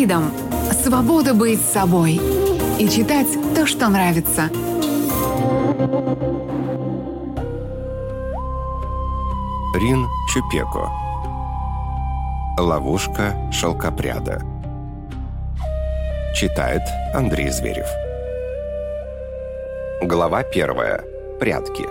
Freedom – свобода быть собой и читать то, что нравится. Рин Чупеко. Ловушка шелкопряда. Читает Андрей Зверев. Глава 1. Прятки.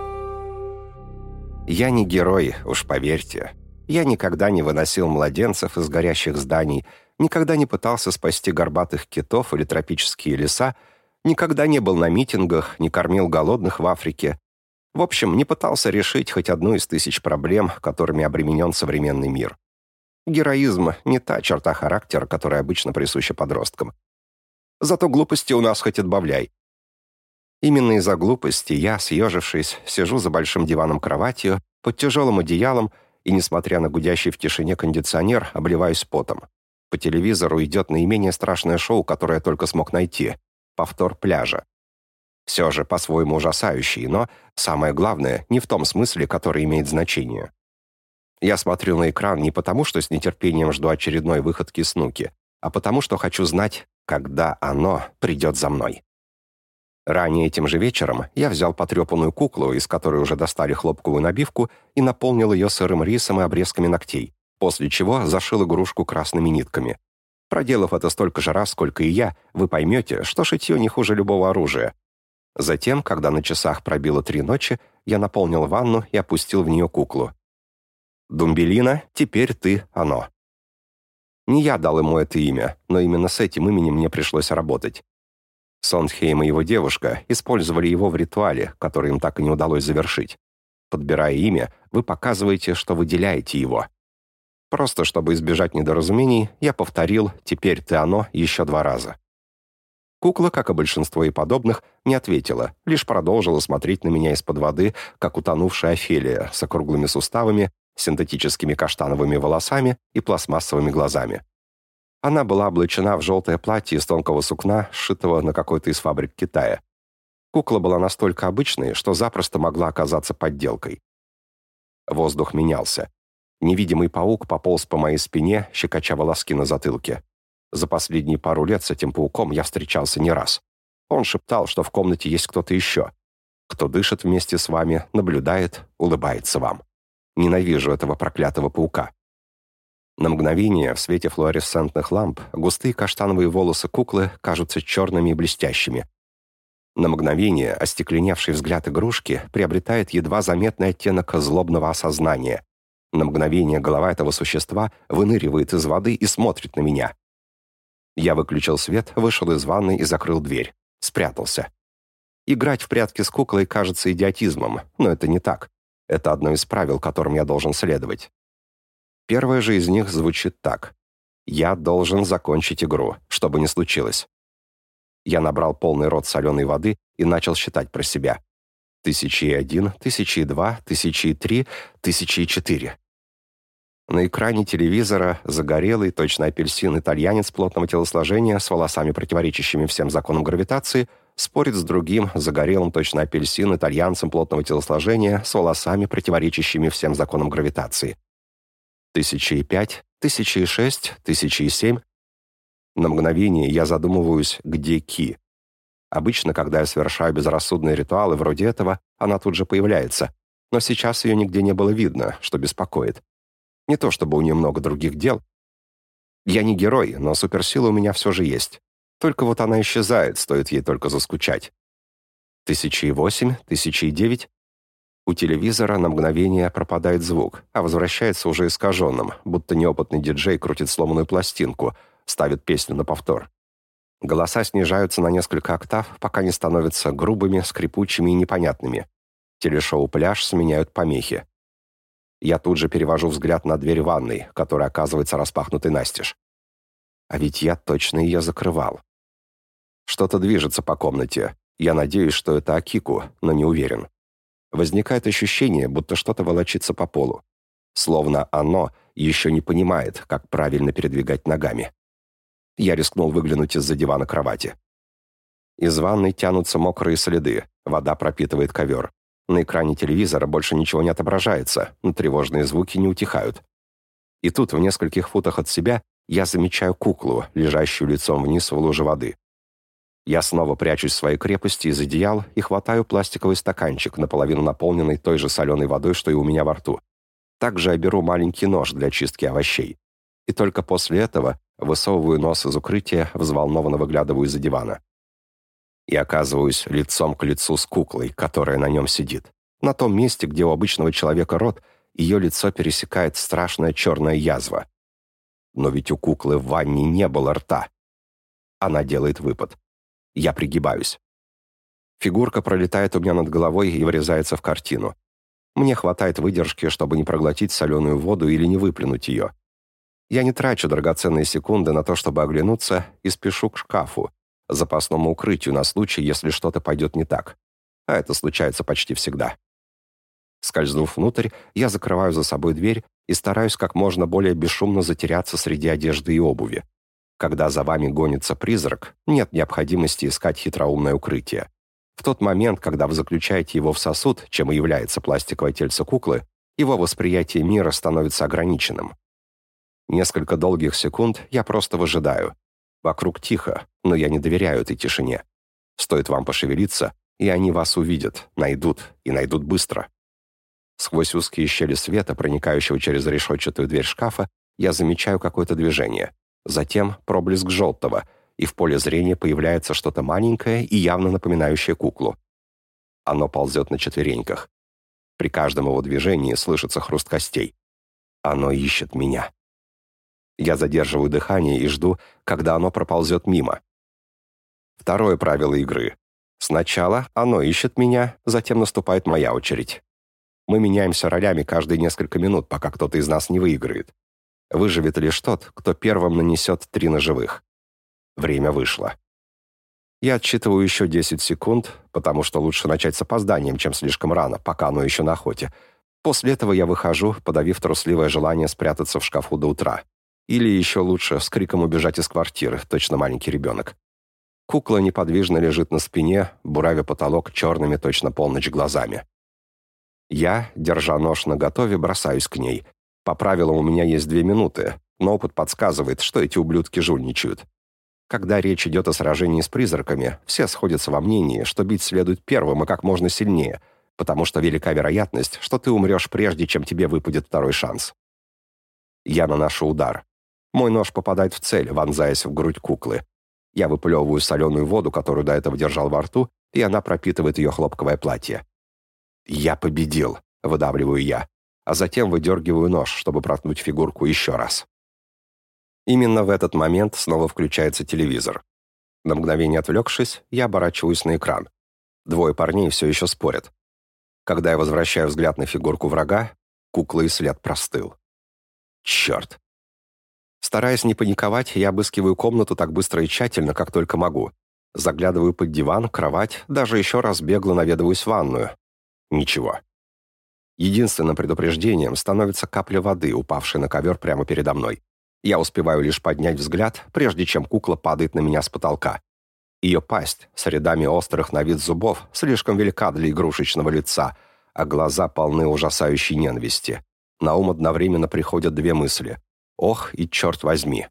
Я не герой, уж поверьте. Я никогда не выносил младенцев из горящих зданий, никогда не пытался спасти горбатых китов или тропические леса, никогда не был на митингах, не кормил голодных в Африке. В общем, не пытался решить хоть одну из тысяч проблем, которыми обременен современный мир. Героизм — не та черта характера, которая обычно присуща подросткам. Зато глупости у нас хоть отбавляй. Именно из-за глупости я, съежившись, сижу за большим диваном кроватью, под тяжелым одеялом, и, несмотря на гудящий в тишине кондиционер, обливаюсь потом. По телевизору идет наименее страшное шоу, которое я только смог найти — повтор пляжа. Все же по-своему ужасающий, но, самое главное, не в том смысле, который имеет значение. Я смотрю на экран не потому, что с нетерпением жду очередной выходки Снуки, а потому, что хочу знать, когда оно придет за мной. Ранее этим же вечером я взял потрепанную куклу, из которой уже достали хлопковую набивку, и наполнил ее сырым рисом и обрезками ногтей, после чего зашил игрушку красными нитками. Проделав это столько же раз, сколько и я, вы поймете, что шитье не хуже любого оружия. Затем, когда на часах пробило 3 ночи, я наполнил ванну и опустил в нее куклу. «Думбелина, теперь ты оно». Не я дал ему это имя, но именно с этим именем мне пришлось работать. Сондхейм и его девушка использовали его в ритуале, который им так и не удалось завершить. Подбирая имя, вы показываете, что выделяете его. Просто чтобы избежать недоразумений, я повторил «теперь ты оно» еще 2 раза. Кукла, как и большинство и подобных, не ответила, лишь продолжила смотреть на меня из-под воды, как утонувшая Офелия, с округлыми суставами, синтетическими каштановыми волосами и пластмассовыми глазами. Она была облачена в желтое платье из тонкого сукна, сшитого на какой-то из фабрик Китая. Кукла была настолько обычной, что запросто могла оказаться подделкой. Воздух менялся. Невидимый паук пополз по моей спине, щекоча волоски на затылке. За последние пару лет с этим пауком я встречался не раз. Он шептал, что в комнате есть кто-то еще. Кто дышит вместе с вами, наблюдает, улыбается вам. Ненавижу этого проклятого паука. На мгновение в свете флуоресцентных ламп густые каштановые волосы куклы кажутся черными и блестящими. На мгновение остекленевший взгляд игрушки приобретает едва заметный оттенок злобного осознания. На мгновение голова этого существа выныривает из воды и смотрит на меня. Я выключил свет, вышел из ванной и закрыл дверь. Спрятался. Играть в прятки с куклой кажется идиотизмом, но это не так. Это одно из правил, которым я должен следовать. Первое же из них звучит так. Я должен закончить игру, что бы ни случилось. Я набрал полный рот соленой воды и начал считать про себя. 1001, 1002, 1003, 1004. На экране телевизора загорелый, точно апельсин, итальянец плотного телосложения с волосами, противоречащими всем законам гравитации, спорит с другим, загорелым, точно апельсин, итальянцем плотного телосложения с волосами, противоречащими всем законам гравитации. 1005, 1006, 1007. На мгновение я задумываюсь, где Ки. Обычно, когда я совершаю безрассудные ритуалы вроде этого, она тут же появляется, но сейчас ее нигде не было видно, что беспокоит. Не то чтобы у нее много других дел. Я не герой, но суперсила у меня все же есть. Только вот она исчезает, стоит ей только заскучать. 1008, 1009. У телевизора на мгновение пропадает звук, а возвращается уже искаженным, будто неопытный диджей крутит сломанную пластинку, ставит песню на повтор. Голоса снижаются на несколько октав, пока не становятся грубыми, скрипучими и непонятными. Телешоу «Пляж» сменяют помехи. Я тут же перевожу взгляд на дверь ванной, которая оказывается распахнутой настежь. А ведь я точно ее закрывал. Что-то движется по комнате. Я надеюсь, что это Акику, но не уверен. Возникает ощущение, будто что-то волочится по полу. Словно оно еще не понимает, как правильно передвигать ногами. Я рискнул выглянуть из-за дивана кровати. Из ванной тянутся мокрые следы, вода пропитывает ковер. На экране телевизора больше ничего не отображается, но тревожные звуки не утихают. И тут, в нескольких футах от себя, Я замечаю куклу, лежащую лицом вниз в луже воды. Я снова прячусь в своей крепости из одеял и хватаю пластиковый стаканчик, наполовину наполненный той же соленой водой, что и у меня во рту. Также я беру маленький нож для чистки овощей. И только после этого высовываю нос из укрытия, взволнованно выглядываю из-за дивана. И оказываюсь лицом к лицу с куклой, которая на нем сидит. На том месте, где у обычного человека рот, ее лицо пересекает страшная черная язва. Но ведь у куклы в ванне не было рта. Она делает выпад. Я пригибаюсь. Фигурка пролетает у меня над головой и врезается в картину. Мне хватает выдержки, чтобы не проглотить соленую воду или не выплюнуть ее. Я не трачу драгоценные секунды на то, чтобы оглянуться, и спешу к шкафу, запасному укрытию на случай, если что-то пойдет не так. А это случается почти всегда. Скользнув внутрь, я закрываю за собой дверь и стараюсь как можно более бесшумно затеряться среди одежды и обуви. Когда за вами гонится призрак, нет необходимости искать хитроумное укрытие. В тот момент, когда вы заключаете его в сосуд, чем и является пластиковое тельце куклы, его восприятие мира становится ограниченным. Несколько долгих секунд я просто выжидаю. Вокруг тихо, но я не доверяю этой тишине. Стоит вам пошевелиться, и они вас увидят, найдут, и найдут быстро. Сквозь узкие щели света, проникающего через решетчатую дверь шкафа, я замечаю какое-то движение. Затем проблеск желтого, и в поле зрения появляется что-то маленькое и явно напоминающее куклу. Оно ползет на четвереньках. При каждом его движении слышится хруст костей. Оно ищет меня. Я задерживаю дыхание и жду, когда оно проползет мимо. Второе правило игры. Сначала оно ищет меня, затем наступает моя очередь. Мы меняемся ролями каждые несколько минут, пока кто-то из нас не выиграет. Выживет лишь тот, кто первым нанесет 3 ножевых. Время вышло. Я отсчитываю еще 10 секунд, потому что лучше начать с опозданием, чем слишком рано, пока оно еще на охоте. После этого я выхожу, подавив трусливое желание спрятаться в шкафу до утра. Или еще лучше, с криком убежать из квартиры, точно маленький ребенок. Кукла неподвижно лежит на спине, буравя потолок черными точно полночь глазами. Я, держа нож наготове, бросаюсь к ней. По правилам у меня есть 2 минуты, но опыт подсказывает, что эти ублюдки жульничают. Когда речь идет о сражении с призраками, все сходятся во мнении, что бить следует первым и как можно сильнее, потому что велика вероятность, что ты умрешь прежде, чем тебе выпадет второй шанс. Я наношу удар. Мой нож попадает в цель, вонзаясь в грудь куклы. Я выплевываю соленую воду, которую до этого держал во рту, и она пропитывает ее хлопковое платье. «Я победил», — выдавливаю я, а затем выдергиваю нож, чтобы проткнуть фигурку еще раз. Именно в этот момент снова включается телевизор. На мгновение отвлекшись, я оборачиваюсь на экран. 2 парней все еще спорят. Когда я возвращаю взгляд на фигурку врага, кукла и след простыл. Черт. Стараясь не паниковать, я обыскиваю комнату так быстро и тщательно, как только могу. Заглядываю под диван, кровать, даже еще раз бегло наведываюсь в ванную. Ничего. Единственным предупреждением становится капля воды, упавшая на ковер прямо передо мной. Я успеваю лишь поднять взгляд, прежде чем кукла падает на меня с потолка. Ее пасть с рядами острых на вид зубов слишком велика для игрушечного лица, а глаза полны ужасающей ненависти. На ум одновременно приходят 2 мысли. Ох и черт возьми.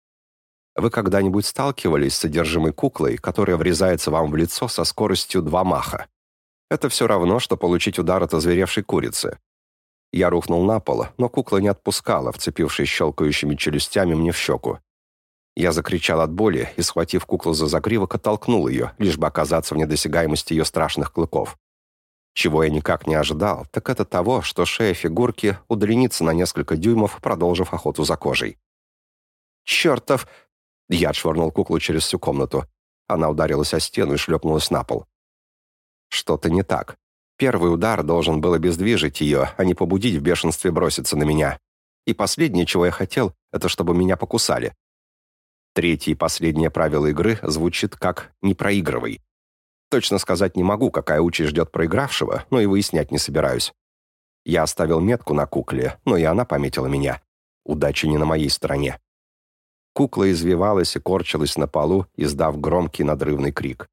Вы когда-нибудь сталкивались с содержимой куклой, которая врезается вам в лицо со скоростью 2 маха? Это все равно, что получить удар от озверевшей курицы. Я рухнул на пол, но кукла не отпускала, вцепившись щелкающими челюстями мне в щеку. Я закричал от боли и, схватив куклу за загривок, оттолкнул ее, лишь бы оказаться в недосягаемости ее страшных клыков. Чего я никак не ожидал, так это того, что шея фигурки удлинится на несколько дюймов, продолжив охоту за кожей. «Чертов!» Я отшвырнул куклу через всю комнату. Она ударилась о стену и шлепнулась на пол. Что-то не так. Первый удар должен был обездвижить ее, а не побудить в бешенстве броситься на меня. И последнее, чего я хотел, это чтобы меня покусали. Третье и последнее правило игры звучит как «не проигрывай». Точно сказать не могу, какая участь ждет проигравшего, но и выяснять не собираюсь. Я оставил метку на кукле, но и она пометила меня. Удача не на моей стороне. Кукла извивалась и корчилась на полу, издав громкий надрывный крик.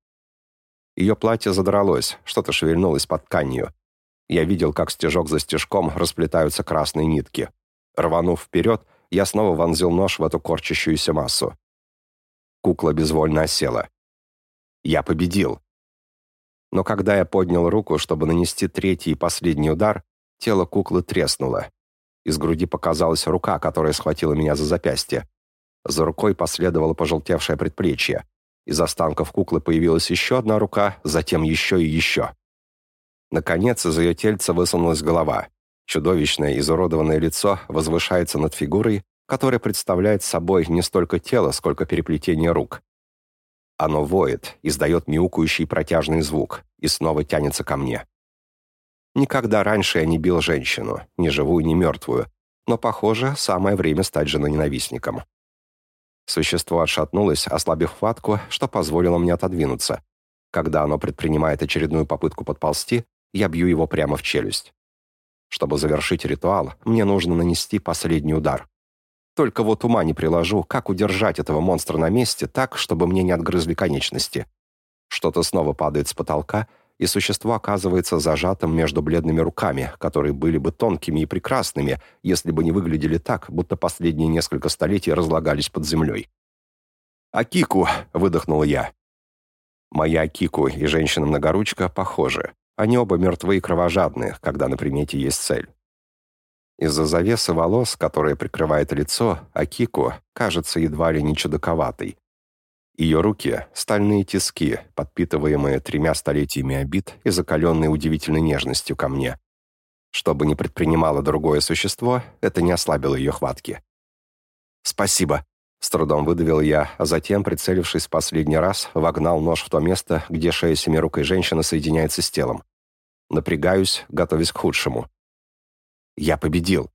Ее платье задралось, что-то шевельнулось под тканью. Я видел, как стежок за стежком расплетаются красные нитки. Рванув вперед, я снова вонзил нож в эту корчащуюся массу. Кукла безвольно осела. Я победил. Но когда я поднял руку, чтобы нанести третий и последний удар, тело куклы треснуло. Из груди показалась рука, которая схватила меня за запястье. За рукой последовало пожелтевшее предплечье. Из останков куклы появилась еще одна рука, затем еще и еще. Наконец, из ее тельца высунулась голова. Чудовищное, изуродованное лицо возвышается над фигурой, которая представляет собой не столько тело, сколько переплетение рук. Оно воет, издает мяукающий протяжный звук и снова тянется ко мне. Никогда раньше я не бил женщину, ни живую, ни мертвую, но, похоже, самое время стать женоненавистником. Существо отшатнулось, ослабив хватку, что позволило мне отодвинуться. Когда оно предпринимает очередную попытку подползти, я бью его прямо в челюсть. Чтобы завершить ритуал, мне нужно нанести последний удар. Только вот ума не приложу, как удержать этого монстра на месте так, чтобы мне не отгрызли конечности. Что-то снова падает с потолка, и существо оказывается зажатым между бледными руками, которые были бы тонкими и прекрасными, если бы не выглядели так, будто последние несколько столетий разлагались под землей. «Акику!» — выдохнул я. Моя Акику и женщина-многоручка похожи. Они оба мертвы и кровожадны, когда на примете есть цель. Из-за завесы волос, которая прикрывает лицо, Акику кажется едва ли не чудаковатой. Ее руки — стальные тиски, подпитываемые 3 столетиями обид и закаленные удивительной нежностью ко мне. Что бы ни предпринимало другое существо, это не ослабило ее хватки. «Спасибо», — с трудом выдавил я, а затем, прицелившись в последний раз, вогнал нож в то место, где шея семирукой женщины соединяется с телом. Напрягаюсь, готовясь к худшему. Я победил.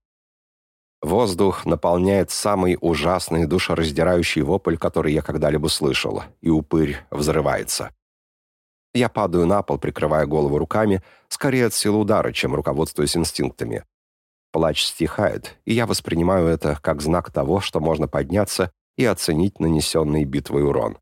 Воздух наполняет самый ужасный душераздирающий вопль, который я когда-либо слышал, и упырь взрывается. Я падаю на пол, прикрывая голову руками, скорее от силы удара, чем руководствуясь инстинктами. Плач стихает, и я воспринимаю это как знак того, что можно подняться и оценить нанесенный битвой урон.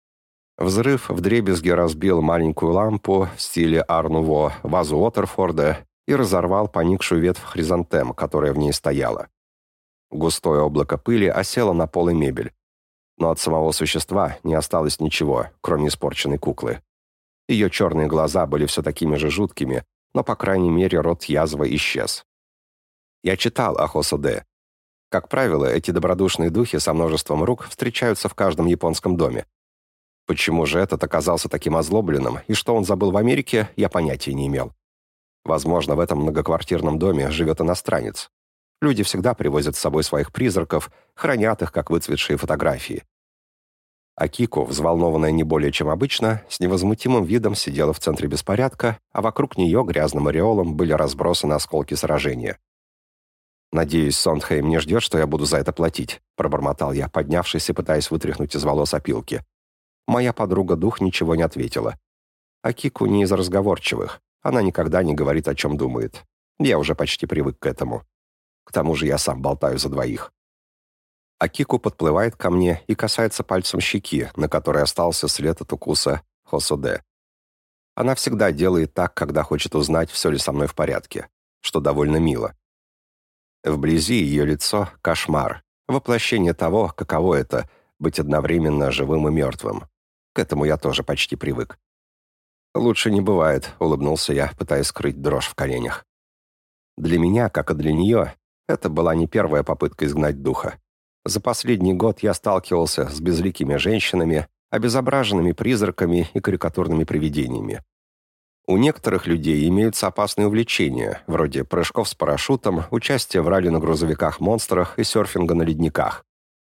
Взрыв вдребезги разбил маленькую лампу в стиле ар-нуво, вазу Уотерфорда и разорвал поникшую ветвь хризантем, которая в ней стояла. Густое облако пыли осело на пол и мебель. Но от самого существа не осталось ничего, кроме испорченной куклы. Ее черные глаза были все такими же жуткими, но, по крайней мере, рот язвы исчез. Я читал о Хосоде. Как правило, эти добродушные духи со множеством рук встречаются в каждом японском доме. Почему же этот оказался таким озлобленным, и что он забыл в Америке, я понятия не имел. Возможно, в этом многоквартирном доме живет иностранец. Люди всегда привозят с собой своих призраков, хранят их, как выцветшие фотографии. Акико, взволнованная не более чем обычно, с невозмутимым видом сидела в центре беспорядка, а вокруг нее грязным ореолом были разбросаны осколки сражения. «Надеюсь, Сондхейм не ждет, что я буду за это платить», — пробормотал я, поднявшись и пытаясь вытряхнуть из волос опилки. Моя подруга-дух ничего не ответила. Акико не из разговорчивых. Она никогда не говорит, о чем думает. Я уже почти привык к этому. К тому же я сам болтаю за двоих. Акико подплывает ко мне и касается пальцем щеки, на которой остался след от укуса Хосоде. Она всегда делает так, когда хочет узнать, все ли со мной в порядке, что довольно мило. Вблизи ее лицо — кошмар, воплощение того, каково это — быть одновременно живым и мертвым. К этому я тоже почти привык. «Лучше не бывает», — улыбнулся я, пытаясь скрыть дрожь в коленях. Для меня, как и для нее, это была не первая попытка изгнать духа. За последний год я сталкивался с безликими женщинами, обезображенными призраками и карикатурными привидениями. У некоторых людей имеются опасные увлечения, вроде прыжков с парашютом, участия в ралли на грузовиках-монстрах и серфинга на ледниках.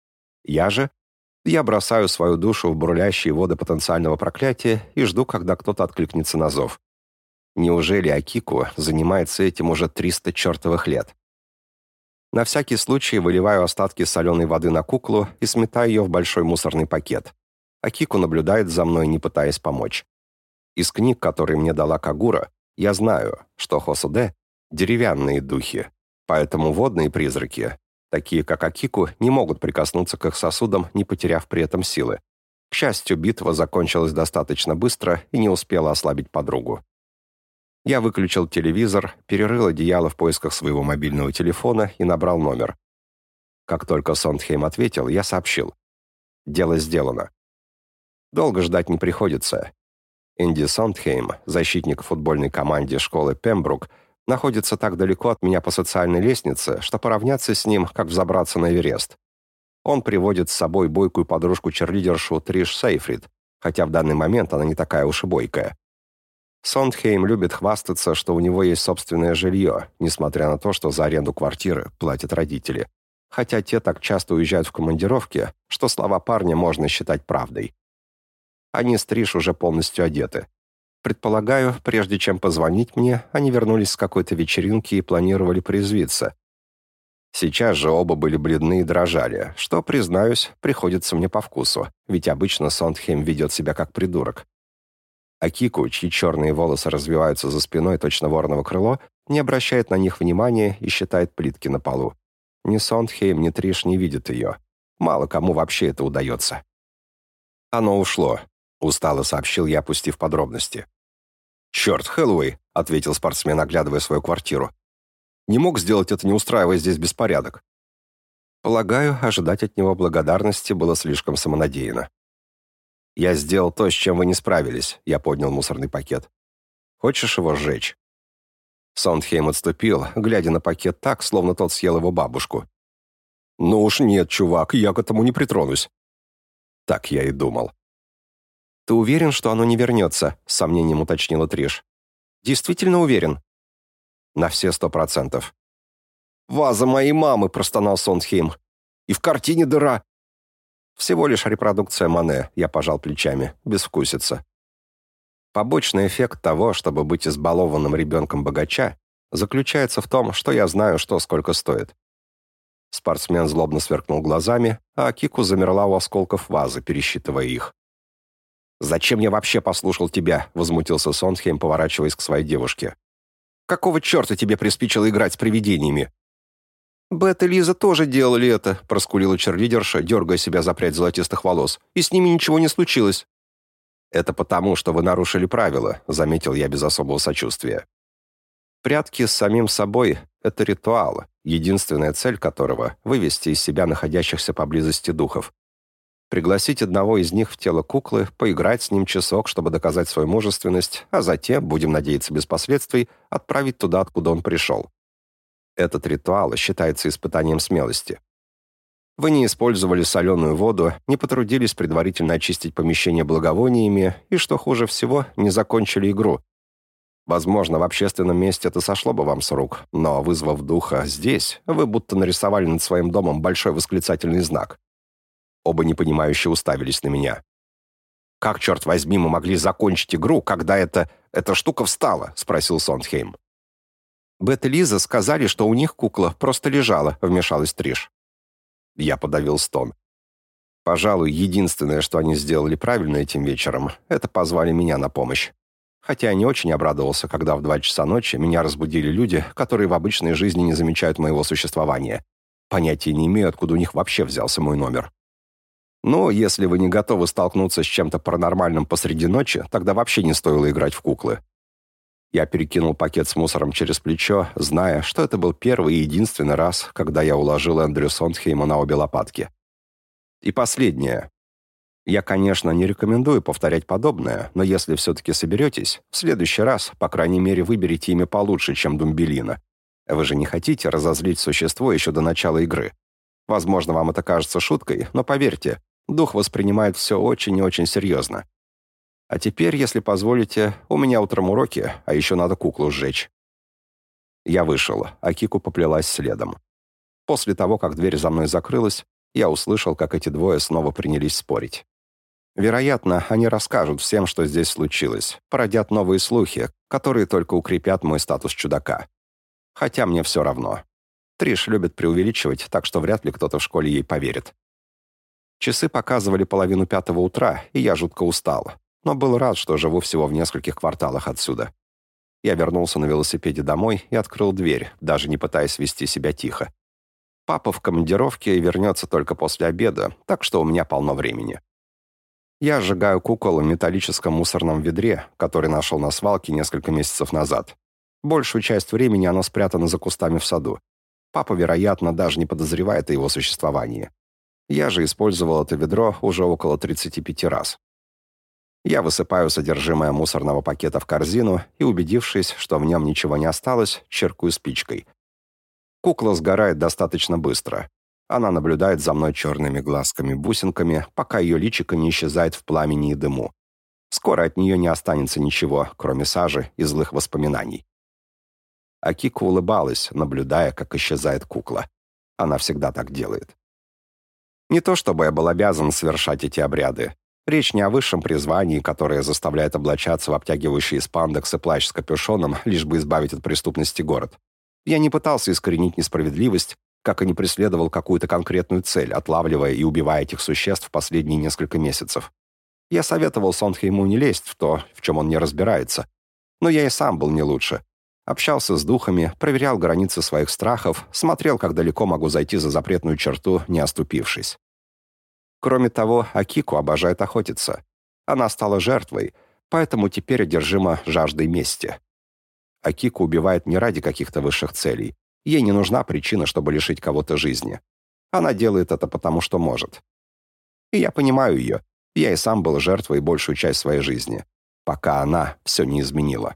Я бросаю свою душу в бурлящие воды потенциального проклятия и жду, когда кто-то откликнется на зов. Неужели Акико занимается этим уже 300 чертовых лет? На всякий случай выливаю остатки соленой воды на куклу и сметаю ее в большой мусорный пакет. Акико наблюдает за мной, не пытаясь помочь. Из книг, которые мне дала Кагура, я знаю, что Хосоде — деревянные духи, поэтому водные призраки, такие как Акико, не могут прикоснуться к их сосудам, не потеряв при этом силы. К счастью, битва закончилась достаточно быстро и не успела ослабить подругу. Я выключил телевизор, перерыл одеяло в поисках своего мобильного телефона и набрал номер. Как только Сондхейм ответил, я сообщил. Дело сделано. Долго ждать не приходится. Энди Сондхейм, защитник в футбольной команде школы Пембрук, находится так далеко от меня по социальной лестнице, что поравняться с ним, как взобраться на Эверест. Он приводит с собой бойкую подружку-черлидершу Триш Сейфрид, хотя в данный момент она не такая уж и бойкая. Сондхейм любит хвастаться, что у него есть собственное жилье, несмотря на то, что за аренду квартиры платят родители. Хотя те так часто уезжают в командировки, что слова парня можно считать правдой. Они с Триш уже полностью одеты. Предполагаю, прежде чем позвонить мне, они вернулись с какой-то вечеринки и планировали порезвиться. Сейчас же оба были бледны и дрожали, что, признаюсь, приходится мне по вкусу, ведь обычно Сондхейм ведет себя как придурок. А Кику, чьи черные волосы развиваются за спиной точно вороново крыло, не обращает на них внимания и считает плитки на полу. Ни Сондхейм, ни Триш не видят ее. Мало кому вообще это удается. «Оно ушло», — устало сообщил я, опустив подробности. «Черт, Хэллоуэй», — ответил спортсмен, оглядывая свою квартиру. «Не мог сделать это, не устраивая здесь беспорядок». Полагаю, ожидать от него благодарности было слишком самонадеянно. «Я сделал то, с чем вы не справились», — я поднял мусорный пакет. «Хочешь его сжечь?» Сондхейм отступил, глядя на пакет так, словно тот съел его бабушку. «Ну уж нет, чувак, я к этому не притронусь». Так я и думал. «Ты уверен, что оно не вернется?» — с сомнением уточнила Триш. «Действительно уверен?» «На все 100%. «Ваза моей мамы!» — простонал Сондхейм. «И в картине дыра!» «Всего лишь репродукция Мане», — я пожал плечами, безвкусица. Побочный эффект того, чтобы быть избалованным ребенком богача, заключается в том, что я знаю, что сколько стоит. Спортсмен злобно сверкнул глазами, а Кику замерла у осколков вазы, пересчитывая их. «Зачем я вообще послушал тебя?» — возмутился Сондхейм, поворачиваясь к своей девушке. «Какого черта тебе приспичило играть с привидениями?» «Бет и Лиза тоже делали это», — проскулила черлидерша, дергая себя за прядь золотистых волос. «И с ними ничего не случилось». «Это потому, что вы нарушили правила», — заметил я без особого сочувствия. Прятки с самим собой — это ритуал, единственная цель которого — вывести из себя находящихся поблизости духов. Пригласить одного из них в тело куклы, поиграть с ним часок, чтобы доказать свою мужественность, а затем, будем надеяться без последствий, отправить туда, откуда он пришел. Этот ритуал считается испытанием смелости. Вы не использовали соленую воду, не потрудились предварительно очистить помещение благовониями и, что хуже всего, не закончили игру. Возможно, в общественном месте это сошло бы вам с рук, но, вызвав духа здесь, вы будто нарисовали над своим домом большой восклицательный знак. Оба непонимающе уставились на меня. «Как, черт возьми, мы могли закончить игру, когда эта штука встала?» — спросил Сондхейм. «Бет и Лиза сказали, что у них кукла просто лежала», — вмешалась Триш. Я подавил стон. Пожалуй, единственное, что они сделали правильно этим вечером, это позвали меня на помощь. Хотя я не очень обрадовался, когда в 2 часа ночи меня разбудили люди, которые в обычной жизни не замечают моего существования. Понятия не имею, откуда у них вообще взялся мой номер. Ну, если вы не готовы столкнуться с чем-то паранормальным посреди ночи, тогда вообще не стоило играть в куклы. Я перекинул пакет с мусором через плечо, зная, что это был первый и единственный раз, когда я уложил Эндрю Сондхейма на обе лопатки. И последнее. Я, конечно, не рекомендую повторять подобное, но если все-таки соберетесь, в следующий раз, по крайней мере, выберите имя получше, чем Думбелина. Вы же не хотите разозлить существо еще до начала игры. Возможно, вам это кажется шуткой, но поверьте, дух воспринимает все очень и очень серьезно. А теперь, если позволите, у меня утром уроки, а еще надо куклу сжечь. Я вышел, а Кику поплелась следом. После того, как дверь за мной закрылась, я услышал, как эти двое снова принялись спорить. Вероятно, они расскажут всем, что здесь случилось, породят новые слухи, которые только укрепят мой статус чудака. Хотя мне все равно. Триш любит преувеличивать, так что вряд ли кто-то в школе ей поверит. Часы показывали 4:30 утра, и я жутко устал, но был рад, что живу всего в нескольких кварталах отсюда. Я вернулся на велосипеде домой и открыл дверь, даже не пытаясь вести себя тихо. Папа в командировке и вернется только после обеда, так что у меня полно времени. Я сжигаю кукол в металлическом мусорном ведре, который нашел на свалке несколько месяцев назад. Большую часть времени оно спрятано за кустами в саду. Папа, вероятно, даже не подозревает о его существовании. Я же использовал это ведро уже около 35 раз. Я высыпаю содержимое мусорного пакета в корзину и, убедившись, что в нем ничего не осталось, чиркаю спичкой. Кукла сгорает достаточно быстро. Она наблюдает за мной черными глазками-бусинками, пока ее личико не исчезает в пламени и дыму. Скоро от нее не останется ничего, кроме сажи и злых воспоминаний. Акико улыбалась, наблюдая, как исчезает кукла. Она всегда так делает. Не то чтобы я был обязан совершать эти обряды. Речь не о высшем призвании, которое заставляет облачаться в обтягивающий спандекс и плащ с капюшоном, лишь бы избавить от преступности город. Я не пытался искоренить несправедливость, как и не преследовал какую-то конкретную цель, отлавливая и убивая этих существ последние несколько месяцев. Я советовал Сондхейму не лезть в то, в чем он не разбирается. Но я и сам был не лучше. Общался с духами, проверял границы своих страхов, смотрел, как далеко могу зайти за запретную черту, не оступившись. Кроме того, Акико обожает охотиться. Она стала жертвой, поэтому теперь одержима жаждой мести. Акико убивает не ради каких-то высших целей. Ей не нужна причина, чтобы лишить кого-то жизни. Она делает это потому, что может. И я понимаю ее. Я и сам был жертвой большую часть своей жизни, пока она все не изменила.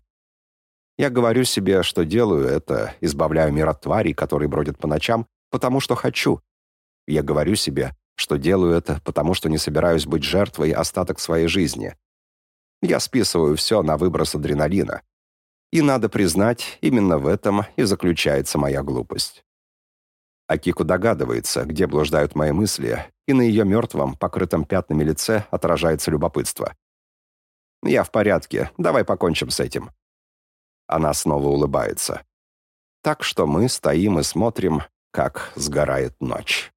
Я говорю себе, что делаю это, избавляю мир от тварей, которые бродят по ночам, потому что хочу. Я говорю себе, что делаю это, потому что не собираюсь быть жертвой остаток своей жизни. Я списываю все на выброс адреналина. И надо признать, именно в этом и заключается моя глупость. Акико догадывается, где блуждают мои мысли, и на ее мертвом, покрытом пятнами лице отражается любопытство. «Я в порядке, давай покончим с этим». Она снова улыбается. Так что мы стоим и смотрим, как сгорает ночь.